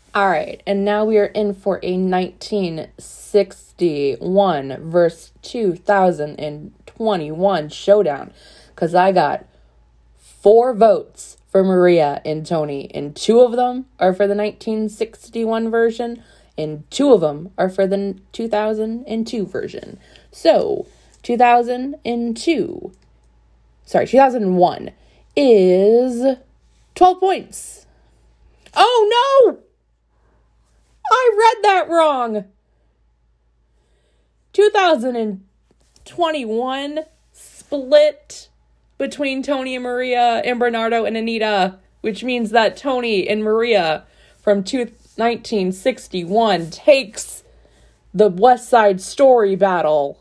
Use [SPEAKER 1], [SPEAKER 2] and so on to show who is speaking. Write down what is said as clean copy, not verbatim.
[SPEAKER 1] All right, and now we are in for a 1961 versus 2021 showdown, because I got 4 votes for Maria and Tony, and 2 of them are for the 1961 version, and 2 of them are for the 2002 version. So, 2001 is 12 points. Oh, no! I read that wrong. 2021 split between Tony and Maria and Bernardo and Anita, which means that Tony and Maria from 1961 takes the West Side Story battle.